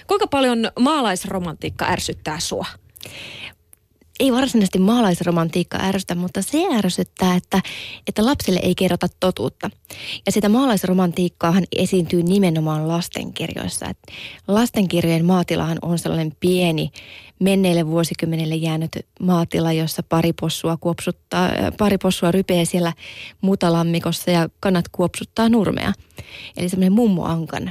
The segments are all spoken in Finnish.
Kuinka paljon maalaisromantiikka ärsyttää sua? Ei varsinaisesti maalaisromantiikka ärsytä, mutta se ärsyttää, että lapsille ei kerrota totuutta. Ja sitä maalaisromantiikkaahan esiintyy nimenomaan lastenkirjoissa. Et lastenkirjojen maatilahan on sellainen pieni, menneille vuosikymmenelle jäänyt maatila, jossa pari possua rypee siellä mutalammikossa ja kanat kuopsuttaa nurmea. Eli semmoinen mummoankan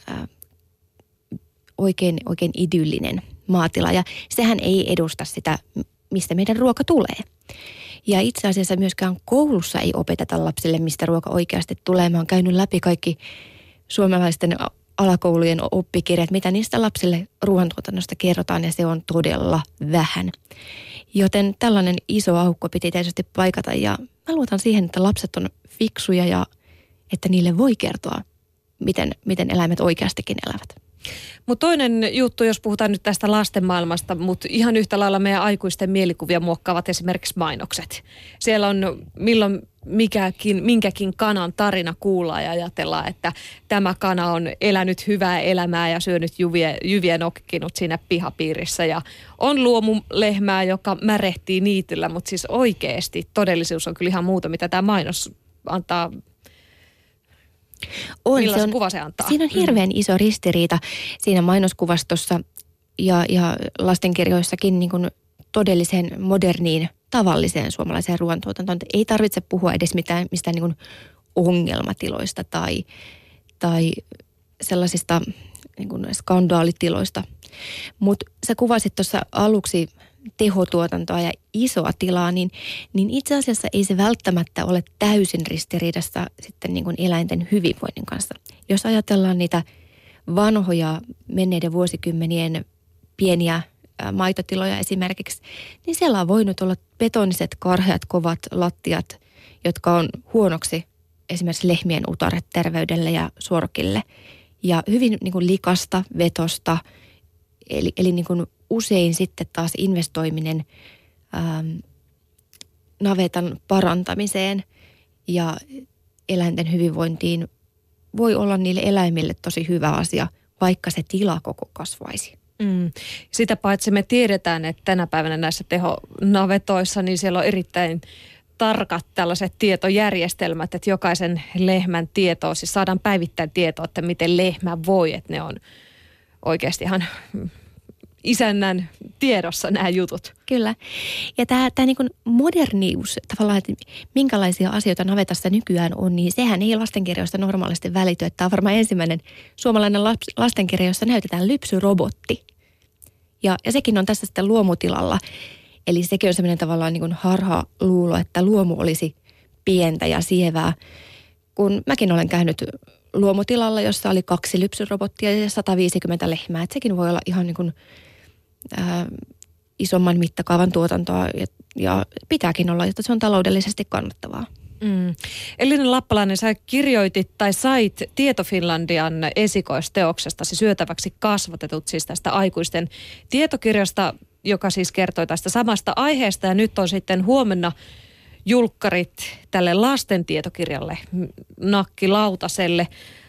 oikein idyllinen maatila. Ja sehän ei edusta sitä, mistä meidän ruoka tulee. Ja itse asiassa myöskään koulussa ei opeteta lapsille, mistä ruoka oikeasti tulee. Mä oon käynyt läpi kaikki suomalaisten alakoulujen oppikirjat, mitä niistä lapsille ruoantuotannosta kerrotaan, ja se on todella vähän. Joten tällainen iso aukko piti tietysti paikata, ja mä luotan siihen, että lapset on fiksuja ja että niille voi kertoa, miten eläimet oikeastikin elävät. Mutta toinen juttu, jos puhutaan nyt tästä lasten maailmasta, mutta ihan yhtä lailla meidän aikuisten mielikuvia muokkaavat esimerkiksi mainokset. Siellä on milloin minkäkin kanan tarina kuullaan ja ajatellaan, että tämä kana on elänyt hyvää elämää ja syönyt jyviä nokkinut siinä pihapiirissä. Ja on luomulehmää, joka märehtii niityllä, mutta siis oikeasti todellisuus on kyllä ihan muuta, mitä tämä mainos antaa. Millaisen kuva se antaa? Siinä on hirveän iso ristiriita siinä mainoskuvastossa ja lastenkirjoissakin niin kuin todelliseen, moderniin, tavalliseen suomalaiseen ruoantuotantoon. Ei tarvitse puhua edes mistään niin kuin ongelmatiloista tai sellaisista niin kuin skandaalitiloista. Mutta sä kuvasit tuossa aluksi tehotuotantoa ja isoa tilaa, niin itse asiassa ei se välttämättä ole täysin ristiriidassa sitten niin kuin eläinten hyvinvoinnin kanssa. Jos ajatellaan niitä vanhoja menneiden vuosikymmenien pieniä maitotiloja esimerkiksi, niin siellä on voinut olla betoniset, karheat, kovat lattiat, jotka on huonoksi esimerkiksi lehmien utareterveydelle ja sorkille. Ja hyvin niin kuin likasta, vetosta, eli niin kuin usein sitten taas investoiminen navetan parantamiseen ja eläinten hyvinvointiin voi olla niille eläimille tosi hyvä asia, vaikka se tila koko kasvaisi. Sitä paitsi me tiedetään, että tänä päivänä näissä tehonavetoissa, niin siellä on erittäin tarkat tällaiset tietojärjestelmät, että jokaisen lehmän tietoa, siis saadaan päivittäin tietoa, että miten lehmä voi, että ne on oikeasti ihan isännän tiedossa nämä jutut. Kyllä. Ja tämä niin kuin modernius, tavallaan, että minkälaisia asioita navetassa nykyään on, niin sehän ei lastenkirjoista normaalisti välity. Tämä on varmaan ensimmäinen suomalainen lastenkirja, jossa näytetään lypsyrobotti. Ja sekin on tässä sitten luomutilalla. Eli sekin on sellainen tavallaan niin kuin harhaluulo, että luomu olisi pientä ja sievää. Kun mäkin olen käynyt luomutilalla, jossa oli 2 lypsyrobottia ja 150 lehmää. Että sekin voi olla ihan niin kuin isomman mittakaavan tuotantoa ja pitääkin olla, jotta se on taloudellisesti kannattavaa. Elina Lappalainen, sä kirjoitit tai sait Tieto Finlandian esikoisteoksestasi Syötäväksi kasvatetut, siis tästä aikuisten tietokirjasta, joka siis kertoi tästä samasta aiheesta. Ja nyt on sitten huomenna julkkarit tälle lasten tietokirjalle, nakkilautaselle.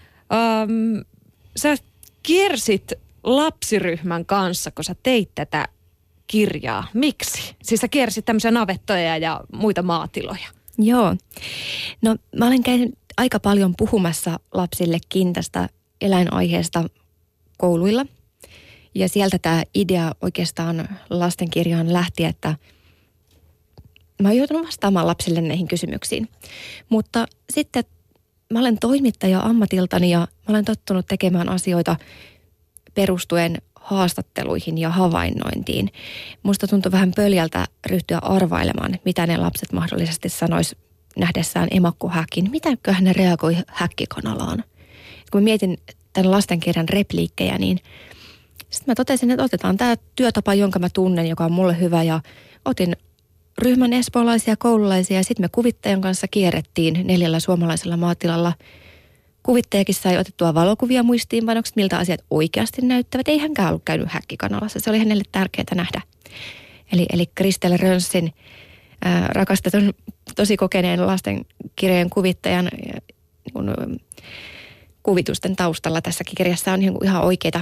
Sä kiersit lapsiryhmän kanssa, kun sä teit tätä kirjaa. Miksi? Siis sä kiersit tämmöisiä navettoja ja muita maatiloja. Joo. No mä olen käynyt aika paljon puhumassa lapsillekin tästä eläinaiheesta kouluilla. Ja sieltä tämä idea oikeastaan lastenkirjaan lähti, että mä oon joutunut vastaamaan lapsille näihin kysymyksiin. Mutta sitten mä olen toimittaja ammatiltani ja mä olen tottunut tekemään asioita perustuen haastatteluihin ja havainnointiin. Musta tuntui vähän pöljältä ryhtyä arvailemaan, mitä ne lapset mahdollisesti sanois nähdessään emakkohäkin. Mitäköhän ne reagoi häkkikanalaan? Kun mä mietin tämän lastenkirjan repliikkejä, niin sitten mä totesin, että otetaan tämä työtapa, jonka mä tunnen, joka on mulle hyvä. Ja otin ryhmän espoolaisia koululaisia ja sitten me kuvittajan kanssa kierrettiin 4 suomalaisella maatilalla. Kuvittajakin sai otettua valokuvia muistiinpanokset, miltä asiat oikeasti näyttävät. Ei hänkään ollut käynyt häkkikanalassa, se oli hänelle tärkeää nähdä. Eli Kristel Rönssin rakastetun, tosi kokeneen lastenkirjojen kuvittajan kuvitusten taustalla tässä kirjassa on ihan oikeita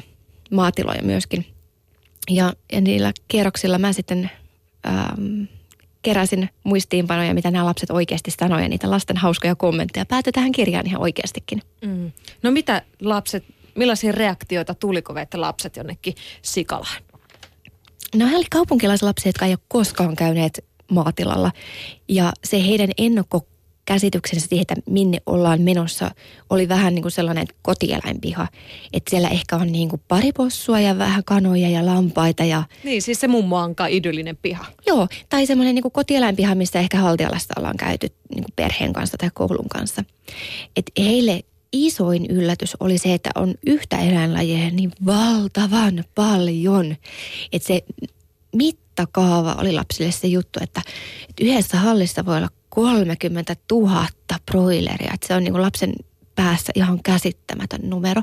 maatiloja myöskin. Ja niillä kierroksilla mä sitten keräsin muistiinpanoja, mitä nämä lapset oikeasti sanoivat, ja niitä lasten hauskoja kommentteja päätyi tähän kirjaan ihan oikeastikin. No millaisia reaktioita tuli, kun veitte lapset jonnekin Sikalaan? No hän oli kaupunkilaislapsia, jotka ei ole koskaan käyneet maatilalla. Ja se heidän ennakkokäsityksensä siihen, että minne ollaan menossa, oli vähän niin kuin sellainen kotieläinpiha. Että siellä ehkä on niin kuin pari possua ja vähän kanoja ja lampaita. Niin, siis se mummoanka idyllinen piha. Joo, tai semmoinen niin kuin kotieläinpiha, missä ehkä Haltialasta ollaan käyty niin kuin perheen kanssa tai koulun kanssa. Että heille isoin yllätys oli se, että on yhtä eläinlajia niin valtavan paljon. Että se mittakaava oli lapsille se juttu, että yhdessä hallissa voi olla 30 000 broileria. Että se on niin kuin lapsen päässä ihan käsittämätön numero.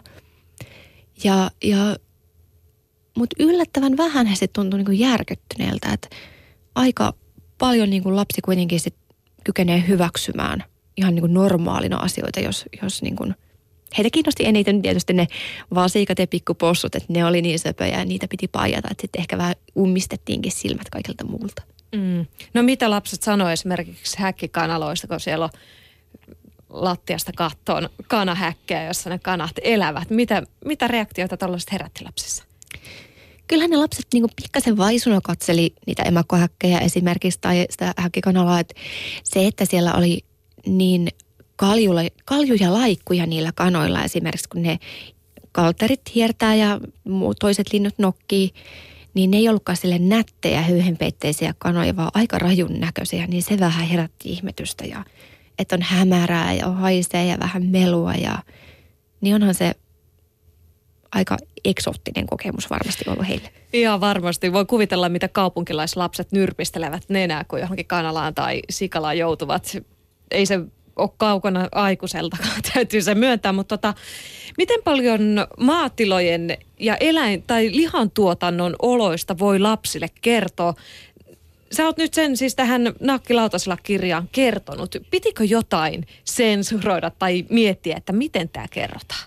Mutta yllättävän vähän he sitten tuntui niin kuin järkyttyneeltä. Että aika paljon niin kuin lapsi kuitenkin sit kykenee hyväksymään ihan niin kuin normaalina asioita, jos niin kuin heitä kiinnosti eniten tietysti ne vasikat ja pikkupossut, että ne oli niin söpöjä ja niitä piti paijata, että sitten ehkä vähän ummistettiinkin silmät kaikilta muulta. No mitä lapset sanoo esimerkiksi häkkikanaloista, kun siellä on lattiasta kattoon kanahäkkejä, jossa ne kanat elävät. Mitä reaktioita tällaiset herätti lapsissa? Kyllähän ne lapset niin kuin pikkasen vaisuna katseli niitä emakkohäkkejä esimerkiksi tai sitä häkkikanalaa, että se, että siellä oli niin kaljuja laikkuja niillä kanoilla esimerkiksi, kun ne kalterit hiertää ja toiset linnut nokkii, niin ne ei ollutkaan sille nättejä, höyhenpeitteisiä kanoja, vaan aika rajun näköisiä, niin se vähän herätti ihmetystä ja että on hämärää ja haisee ja vähän melua ja niin onhan se aika eksoottinen kokemus varmasti ollut heille. Ihan varmasti. Voi kuvitella, mitä kaupunkilaislapset nyrpistelevät nenää, kun johonkin kanalaan tai sikalaan joutuvat. Ei se ole kaukana aikuiseltakaan, täytyy se myöntää, mutta miten paljon maatilojen ja tai lihantuotannon oloista voi lapsille kertoa? Sä oot nyt sen siis tähän Nakkilautasella-kirjaan kertonut. Pitikö jotain sensuroida tai miettiä, että miten tämä kerrotaan?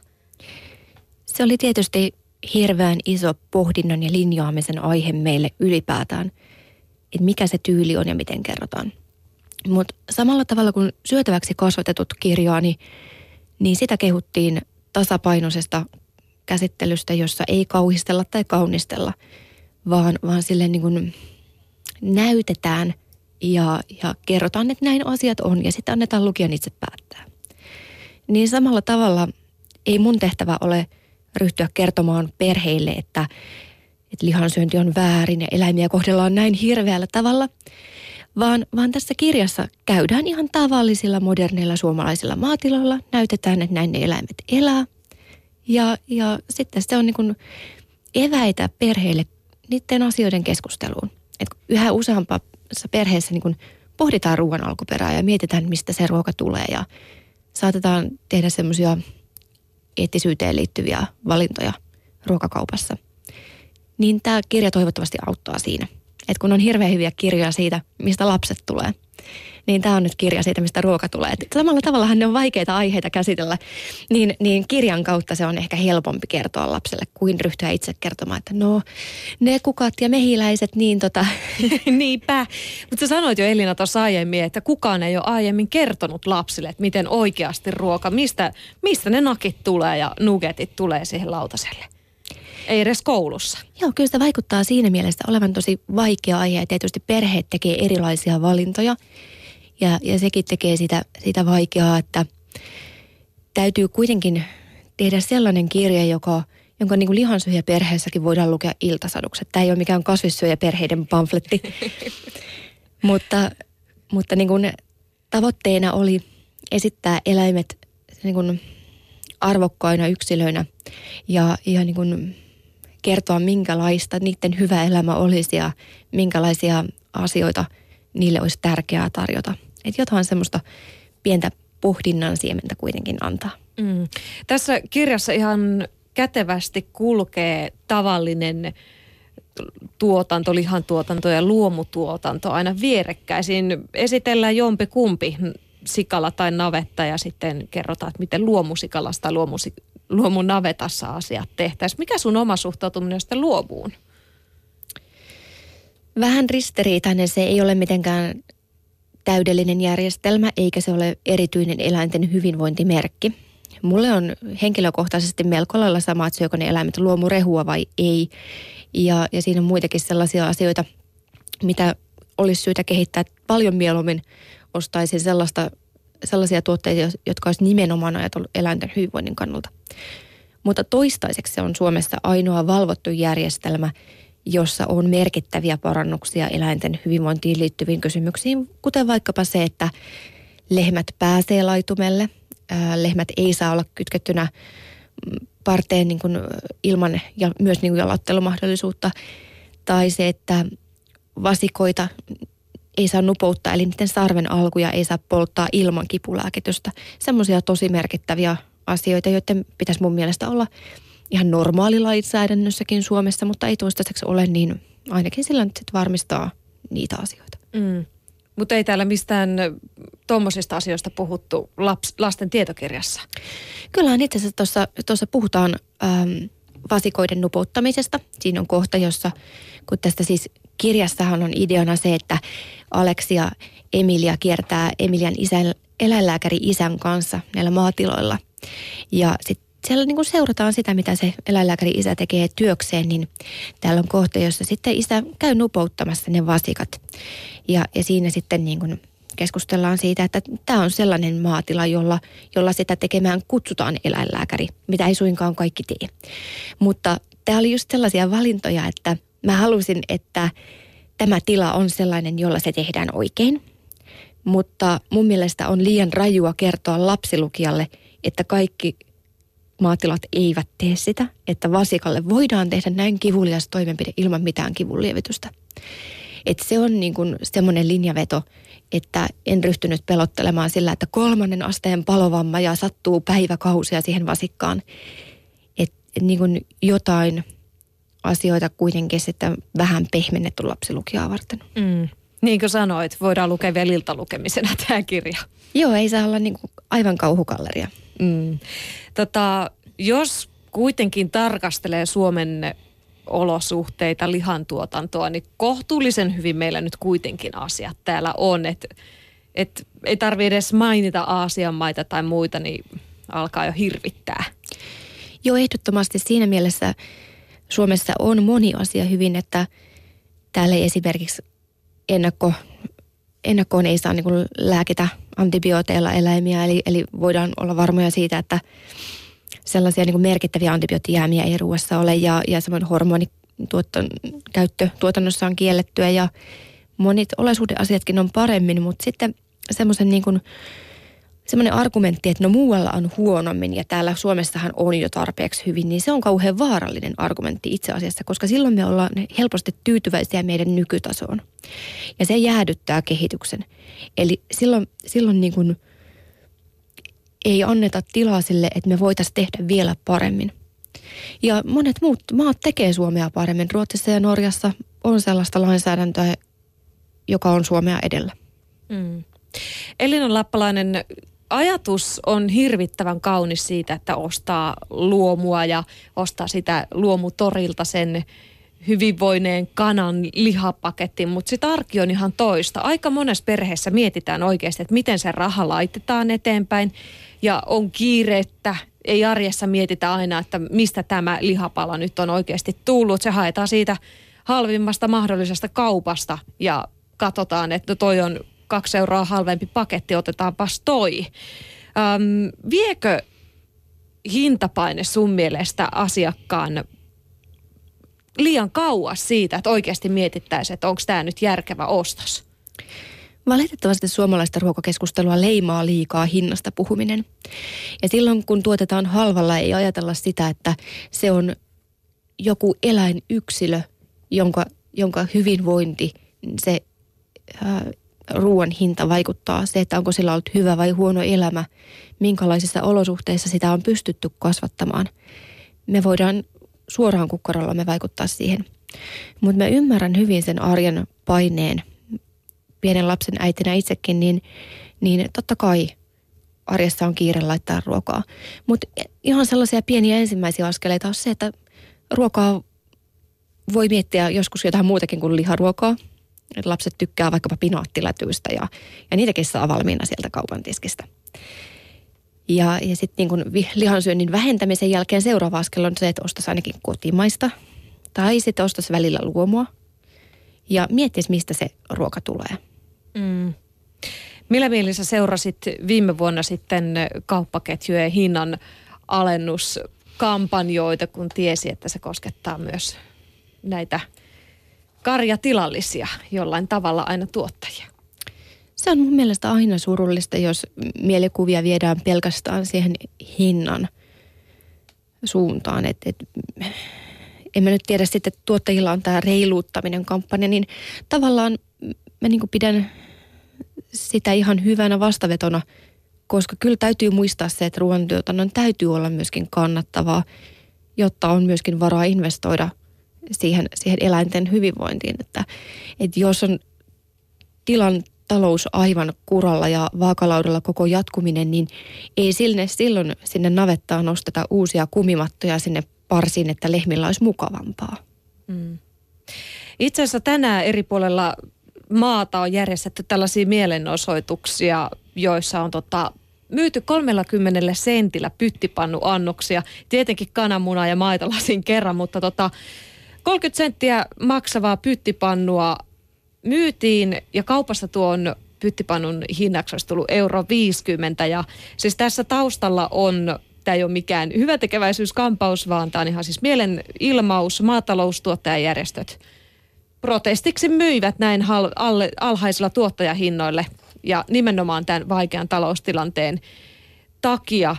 Se oli tietysti hirveän iso pohdinnan ja linjaamisen aihe meille ylipäätään, että mikä se tyyli on ja miten kerrotaan. Mutta samalla tavalla kuin syötäväksi kasvatetut kirjaa, niin sitä kehuttiin tasapainoisesta käsittelystä, jossa ei kauhistella tai kaunistella, vaan silleen niin kuin näytetään ja kerrotaan, että näin asiat on ja sitten annetaan lukijan itse päättää. Niin samalla tavalla ei mun tehtävä ole ryhtyä kertomaan perheille, että lihansyönti on väärin ja eläimiä kohdellaan näin hirveällä tavalla, vaan tässä kirjassa käydään ihan tavallisilla moderneilla suomalaisilla maatiloilla, näytetään, että näin ne eläimet elää ja sitten se on niin kuin eväitä perheille niiden asioiden keskusteluun. Et yhä useampassa perheessä niin kuin pohditaan ruoan alkuperää ja mietitään, mistä se ruoka tulee ja saatetaan tehdä semmoisia eettisyyteen liittyviä valintoja ruokakaupassa. Niin tämä kirja toivottavasti auttaa siinä. Että kun on hirveän hyviä kirjoja siitä, mistä lapset tulee, niin tämä on nyt kirja siitä, mistä ruoka tulee. Et samalla tavallahan ne on vaikeita aiheita käsitellä, niin kirjan kautta se on ehkä helpompi kertoa lapselle, kuin ryhtyä itse kertomaan, että no ne kukat ja mehiläiset, niin Niinpä. Mutta sä sanoit jo Elina tuossa aiemmin, että kukaan ei ole aiemmin kertonut lapsille, että miten oikeasti ruoka, mistä ne nakit tulee ja nugetit tulee siihen lautaselle. Ei edes koulussa. Joo, kyllä sitä vaikuttaa siinä mielessä olevan tosi vaikea aihe. Ja tietysti perheet tekee erilaisia valintoja ja sekin tekee sitä vaikeaa, että täytyy kuitenkin tehdä sellainen kirja, jonka niin kuin lihansyöjäperheessäkin voidaan lukea iltasadukset. Tämä ei ole mikään kasvissyöjäperheiden pamfletti, mutta niin kuin tavoitteena oli esittää eläimet niin kuin arvokkaina yksilöinä ja niin kuin kertoa, minkälaista niiden hyvä elämä olisi ja minkälaisia asioita niille olisi tärkeää tarjota. Että jotain semmoista pientä pohdinnan siementä kuitenkin antaa. Tässä kirjassa ihan kätevästi kulkee tavallinen tuotanto, lihantuotanto ja luomutuotanto aina vierekkäisiin. Esitellään jompikumpi luomusikala tai navetta ja sitten kerrotaan, että miten luomusikalassa tai luomunavetassa asiat tehtäisiin. Mikä sun oma suhtautuminen on sitten luomuun? Vähän ristiriitainen, se ei ole mitenkään täydellinen järjestelmä, eikä se ole erityinen eläinten hyvinvointimerkki. Mulle on henkilökohtaisesti melko lailla sama, että syökö ne eläimet luomurehua vai ei. Ja siinä on muitakin sellaisia asioita, mitä olisi syytä kehittää. Paljon mieluummin ostaisin sellaisia tuotteita, jotka olisi nimenomaan ajatellut eläinten hyvinvoinnin kannalta. Mutta toistaiseksi se on Suomessa ainoa valvottu järjestelmä, jossa on merkittäviä parannuksia eläinten hyvinvointiin liittyviin kysymyksiin, kuten vaikkapa se, että lehmät pääsee laitumelle. Lehmät ei saa olla kytkettynä parteen niin kuin ilman ja myös niin kuin jalottelumahdollisuutta. Tai se, että vasikoita ei saa nupouttaa, eli niiden sarven alkuja ei saa polttaa ilman kipulääkitystä. Semmoisia tosi merkittäviä asioita, joiden pitäisi mun mielestä olla ihan normaalilainsäädännössäkin Suomessa, mutta ei toistaiseksi ole, niin ainakin sillä nyt sitten varmistaa niitä asioita. Mutta ei täällä mistään tuommoisista asioista puhuttu lasten tietokirjassa. Kyllähän itse asiassa tuossa puhutaan vasikoiden nupouttamisesta. Siinä on kohta, jossa, kun tästä siis kirjassahan on ideana se, että Aleksi ja Emilia kiertää Emilian eläinlääkäri-isän kanssa näillä maatiloilla. Ja sitten siellä niin kuin seurataan sitä, mitä se eläinlääkäri-isä tekee työkseen, niin täällä on kohta, jossa sitten isä käy nupouttamassa ne vasikat. Ja siinä sitten niin kuin keskustellaan siitä, että tämä on sellainen maatila, jolla sitä tekemään kutsutaan eläinlääkäri, mitä ei suinkaan kaikki tee. Mutta tämä oli just sellaisia valintoja, että mä halusin, että tämä tila on sellainen, jolla se tehdään oikein. Mutta mun mielestä on liian rajua kertoa lapsilukijalle, että kaikki maatilat eivät tee sitä, että vasikalle voidaan tehdä näin kivulias toimenpide ilman mitään kivunlievitystä. Että se on niin kuin semmoinen linjaveto, että en ryhtynyt pelottelemaan sillä, että 3. asteen palovamma ja sattuu päiväkausia siihen vasikkaan. Että niin kuin jotain asioita kuitenkin sitten vähän pehmennetty lapsilukijaa varten. Niin kuin sanoit, voidaan lukea vielä iltalukemisena tämä kirja. Joo, ei saa olla niin kuin aivan kauhukalleria. Jos kuitenkin tarkastelee Suomen olosuhteita, lihantuotantoa, niin kohtuullisen hyvin meillä nyt kuitenkin asiat täällä on. Et ei tarvitse edes mainita Aasian maita tai muita, niin alkaa jo hirvittää. Joo, ehdottomasti siinä mielessä Suomessa on moni asia hyvin, että täällä ei esimerkiksi ennakkoon ei saa niin kuin lääkitä antibiooteilla eläimiä, eli voidaan olla varmoja siitä, että sellaisia niin kuin merkittäviä antibioottijäämiä ei ruoassa ole ja samoin hormonikäyttö tuotannossa on kiellettyä ja monet olosuhdeasiatkin on paremmin, mutta sitten semmoinen argumentti, että no muualla on huonommin ja täällä Suomessahan on jo tarpeeksi hyvin, niin se on kauhean vaarallinen argumentti itse asiassa, koska silloin me ollaan helposti tyytyväisiä meidän nykytasoon. Ja se jäädyttää kehityksen. Eli silloin niin kuin ei anneta tilaa sille, että me voitaisiin tehdä vielä paremmin. Ja monet muut maat tekee Suomea paremmin. Ruotsissa ja Norjassa on sellaista lainsäädäntöä, joka on Suomea edellä. Elina Lappalainen, ajatus on hirvittävän kaunis siitä, että ostaa luomua ja ostaa sitä luomutorilta sen hyvinvoineen kanan lihapaketin, mutta sitten arki on ihan toista. Aika monessa perheessä mietitään oikeasti, että miten se raha laitetaan eteenpäin ja on kiirettä. Ei arjessa mietitä aina, että mistä tämä lihapala nyt on oikeasti tullut. Se haetaan siitä halvimmasta mahdollisesta kaupasta ja katsotaan, että toi on 2 euroa halvempi paketti, otetaanpas toi. Viekö hintapaine sun mielestä asiakkaan liian kauas siitä, että oikeasti mietittäisiin, että onko tämä nyt järkevä ostos? Valitettavasti suomalaista ruokakeskustelua leimaa liikaa hinnasta puhuminen. Ja silloin kun tuotetaan halvalla, ei ajatella sitä, että se on joku eläinyksilö, jonka hyvinvointi, se ruoan hinta vaikuttaa. Se, että onko sillä ollut hyvä vai huono elämä, minkälaisissa olosuhteissa sitä on pystytty kasvattamaan. Me voidaan suoraan kukkarollamme vaikuttaa siihen. Mutta mä ymmärrän hyvin sen arjen paineen. Pienen lapsen äitinä itsekin, niin niin totta kai arjessa on kiire laittaa ruokaa. Mutta ihan sellaisia pieniä ensimmäisiä askeleita on se, että ruokaa voi miettiä joskus jotain muutakin kuin liharuokaa. Et lapset tykkää vaikkapa pinaattilätyistä ja niitäkin saa valmiina sieltä kaupan tiskistä. Ja sitten niin lihansyönnin vähentämisen jälkeen seuraava askel on se, että ostaisi ainakin kotimaista tai sitten ostaisi välillä luomua ja miettisi, mistä se ruoka tulee. Mm. Millä mielin sä seurasit viime vuonna sitten kauppaketjujen hinnan alennuskampanjoita, kun tiesi, että se koskettaa myös näitä karjatilallisia jollain tavalla aina tuottajia? Se on mun mielestä aina surullista, jos mielikuvia viedään pelkästään siihen hinnan suuntaan. En mä nyt tiedä sitten, että tuottajilla on tämä reiluuttaminen kampanja, niin tavallaan mä niin kuin pidän sitä ihan hyvänä vastavetona, koska kyllä täytyy muistaa se, että ruoantuotannon täytyy olla myöskin kannattavaa, jotta on myöskin varaa investoida siihen eläinten hyvinvointiin. Että jos on tilan talous aivan kuralla ja vaakalaudalla koko jatkuminen, niin ei silloin sinne navettaan nosteta uusia kumimattoja sinne parsiin, että lehmillä olisi mukavampaa. Mm. Itse asiassa tänään eri puolella maata on järjestetty tällaisia mielenosoituksia, joissa on myyty 30 sentillä pyttipannuannoksia. Tietenkin kananmuna ja maitolasin kerran, mutta 30 senttiä maksavaa pyttipannua myytiin ja kaupassa tuon pyttipannun hinnaksi olisi tullut €50. Ja siis tässä taustalla on, tämä ei ole mikään hyväntekeväisyyskampaus, vaan tämä on ihan siis mielenilmaus, maataloustuottajajärjestöt protestiksi myivät näin alhaisilla tuottajahinnoille ja nimenomaan tämän vaikean taloustilanteen takia.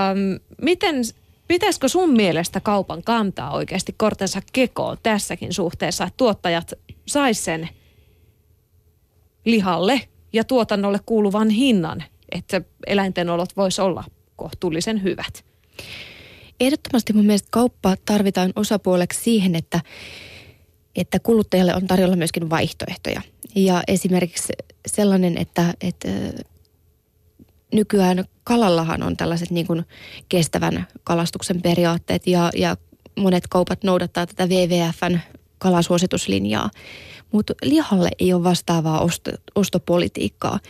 Pitäisikö sun mielestä kaupan kantaa oikeasti kortensa kekoon tässäkin suhteessa, että tuottajat sais sen lihalle ja tuotannolle kuuluvan hinnan, että eläinten olot vois olla kohtuullisen hyvät? Ehdottomasti mun mielestä kauppa tarvitaan osapuoleksi siihen, että kuluttajalle on tarjolla myöskin vaihtoehtoja. Ja esimerkiksi sellainen, että nykyään kalallahan on tällaiset niin kuin kestävän kalastuksen periaatteet ja monet kaupat noudattaa tätä WWF:n kalasuosituslinjaa. Mutta lihalle ei ole vastaavaa ostopolitiikkaa.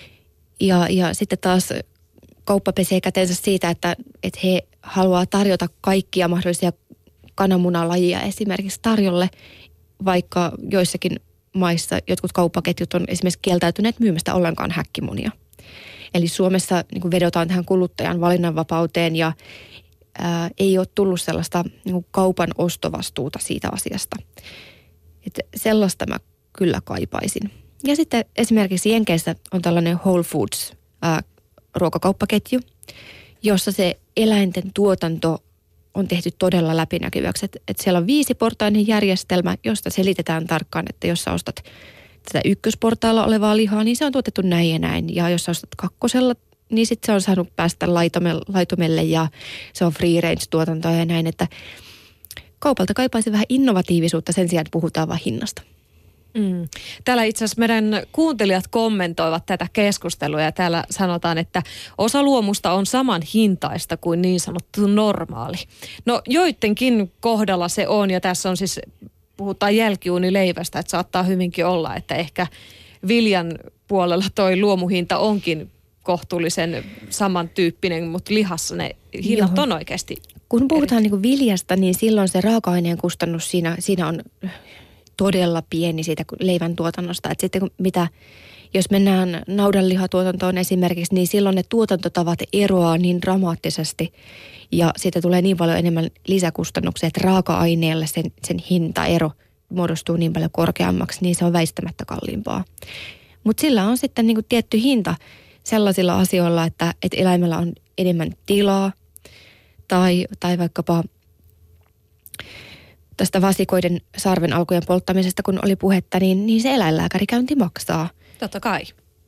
Ja sitten taas kauppa pesee kätensä siitä, että he haluaa tarjota kaikkia mahdollisia kananmunalajia esimerkiksi tarjolle, vaikka joissakin maissa jotkut kauppaketjut on esimerkiksi kieltäytyneet myymästä ollenkaan häkkimunia. Eli Suomessa niin kuin vedotaan tähän kuluttajan valinnanvapauteen ja ei ole tullut sellaista niin kuin kaupan ostovastuuta siitä asiasta. Että sellaista mä kyllä kaipaisin. Ja sitten esimerkiksi Jenkeissä on tällainen Whole Foods ruokakauppaketju, jossa se eläinten tuotanto on tehty todella läpinäkyväksi. Että siellä on 5-portainen järjestelmä, josta selitetään tarkkaan, että jos sä ostat tätä ykkösportaalla olevaa lihaa, niin se on tuotettu näin ja näin. Ja jos sä ostat 2, niin sitten se on saanut päästä laitumelle ja se on free range tuotantoa ja näin. Että kaupalta kaipaisi vähän innovatiivisuutta sen sijaan, että puhutaan vain hinnasta. Täällä itse asiassa meidän kuuntelijat kommentoivat tätä keskustelua ja täällä sanotaan, että osa luomusta on saman hintaista kuin niin sanottu normaali. No joidenkin kohdalla se on ja tässä on siis, puhutaan jälkiuunileivästä, että saattaa hyvinkin olla, että ehkä viljan puolella toi luomuhinta onkin kohtuullisen samantyyppinen, mutta lihassa ne hinnat on oikeasti. Kun puhutaan niin kuin viljasta, niin silloin se raaka-aineen kustannus siinä on todella pieni siitä leivän tuotannosta. Että sitten jos mennään naudanlihatuotantoon esimerkiksi, niin silloin ne tuotantotavat eroaa niin dramaattisesti ja siitä tulee niin paljon enemmän lisäkustannuksia, että raaka-aineelle sen hintaero muodostuu niin paljon korkeammaksi, niin se on väistämättä kalliimpaa. Mutta sillä on sitten niin kuin tietty hinta sellaisilla asioilla, että eläimellä on enemmän tilaa tai vaikkapa tästä vasikoiden sarven alkujen polttamisesta, kun oli puhetta, niin se eläinlääkärikäynti maksaa. Totta kai.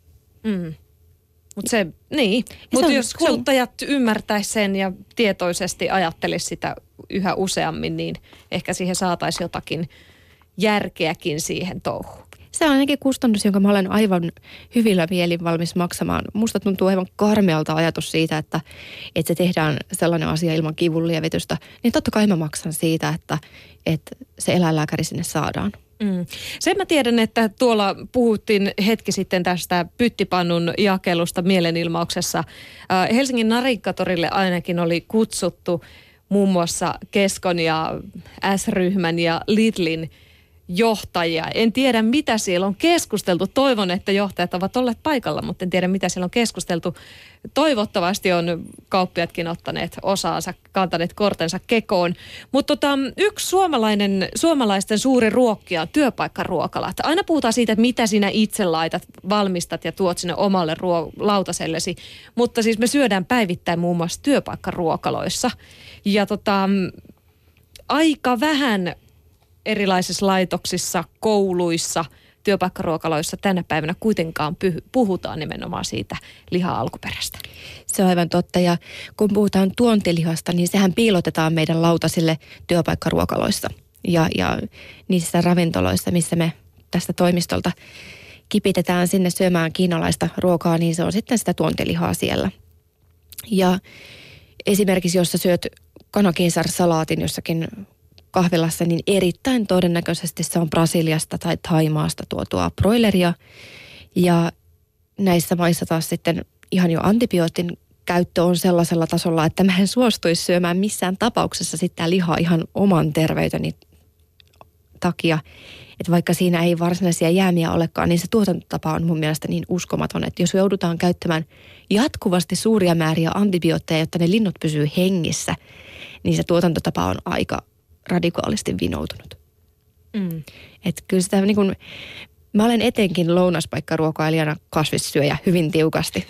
Mutta Mutta jos kuluttajat ymmärtäisi sen ja tietoisesti ajattelisi sitä yhä useammin, niin ehkä siihen saataisiin jotakin järkeäkin siihen touhuun. Se on ainakin kustannus, jonka mä olen aivan hyvillä mielin valmis maksamaan. Musta tuntuu aivan karmealta ajatus siitä, että se tehdään sellainen asia ilman kivunlievitystä. Niin totta kai mä maksan siitä, että se eläinlääkäri sinne saadaan. Sen mä tiedän, että tuolla puhuttiin hetki sitten tästä pyttipannun jakelusta mielenilmauksessa. Helsingin Narikkatorille ainakin oli kutsuttu muun muassa Keskon ja S-ryhmän ja Lidlin johtajia. En tiedä, mitä siellä on keskusteltu. Toivon, että johtajat ovat olleet paikalla, mutta en tiedä, mitä siellä on keskusteltu. Toivottavasti on kauppiatkin ottaneet osaansa, kantaneet kortensa kekoon. Mutta yksi suomalaisten suuri ruokkija on työpaikkaruokalat. Aina puhutaan siitä, että mitä sinä itse laitat, valmistat ja tuot sinne omalle lautasellesi. Mutta siis me syödään päivittäin muun muassa työpaikkaruokaloissa. Ja aika vähän erilaisissa laitoksissa, kouluissa, työpaikkaruokaloissa tänä päivänä kuitenkaan puhutaan nimenomaan siitä liha-alkuperästä. Se on aivan totta, ja kun puhutaan tuontilihasta, niin sehän piilotetaan meidän lautasille työpaikkaruokaloissa ja niissä ravintoloissa, missä me tästä toimistolta kipitetään sinne syömään kiinalaista ruokaa, niin se on sitten sitä tuontilihaa siellä. Ja esimerkiksi jos sä syöt kanakeisarsalaatin jossakin kahvilassa, niin erittäin todennäköisesti se on Brasiliasta tai Thaimaasta tuotua broileria. Ja näissä maissa taas sitten ihan jo antibiootin käyttö on sellaisella tasolla, että mä en suostuisi syömään missään tapauksessa sitä lihaa ihan oman terveyteni takia. Että vaikka siinä ei varsinaisia jäämiä olekaan, niin se tuotantotapa on mun mielestä niin uskomaton, että jos joudutaan käyttämään jatkuvasti suuria määriä antibiootteja, jotta ne linnut pysyy hengissä, niin se tuotantotapa on aika radikaalisti vinoutunut. Että kyllä sitä niin kuin, mä olen etenkin lounaspaikkaruokailijana kasvissyöjä hyvin tiukasti.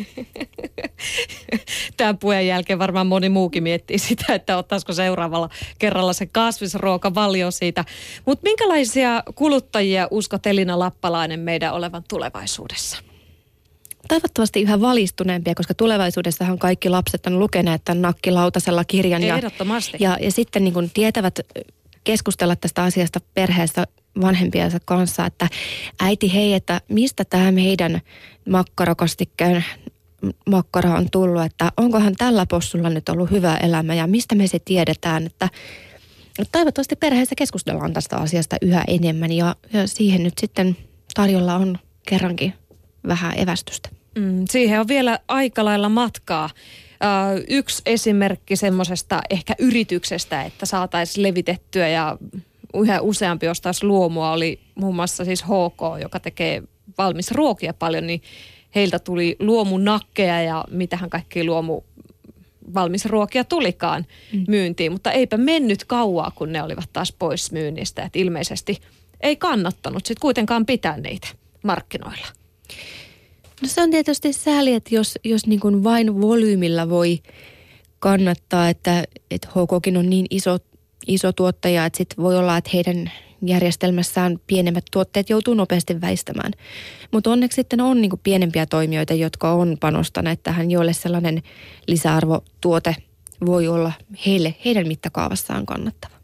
Tämän puheen jälkeen varmaan moni muukin miettii sitä, että ottaisiko seuraavalla kerralla se kasvisruokavalio siitä. Mutta minkälaisia kuluttajia uskot, Elina Lappalainen, meidän olevan tulevaisuudessa? Toivottavasti yhä valistuneempia, koska tulevaisuudessahan kaikki lapset on lukeneet tämän nakkilautasella kirjan. Ehdottomasti. Ja sitten niin kuin tietävät keskustella tästä asiasta perheessä vanhempiensa kanssa, että äiti hei, että mistä tämä meidän makkarakastikkeen makkara on tullut, että onkohan tällä possulla nyt ollut hyvä elämä ja mistä me se tiedetään, että toivottavasti perheessä keskustellaan tästä asiasta yhä enemmän ja siihen nyt sitten tarjolla on kerrankin vähän evästystä. Siihen on vielä aika lailla matkaa. Yksi esimerkki semmoisesta ehkä yrityksestä, että saataisiin levitettyä ja yhä useampi ostaisi luomua, oli muun muassa siis HK, joka tekee valmis ruokia paljon, niin heiltä tuli luomunakkeja ja mitähän kaikki valmisruokia tulikaan myyntiin, mutta eipä mennyt kauaa, kun ne olivat taas pois myynnistä, että ilmeisesti ei kannattanut sitten kuitenkaan pitää niitä markkinoilla. No se on tietysti sääli, että jos niin kuin vain volyymilla voi kannattaa, että HKkin on niin iso tuottaja, että sitten voi olla, että heidän järjestelmässään pienemmät tuotteet joutuu nopeasti väistämään. Mutta onneksi sitten on niin kuin pienempiä toimijoita, jotka on panostaneet tähän, joille sellainen lisäarvotuote voi olla heidän mittakaavassaan kannattava.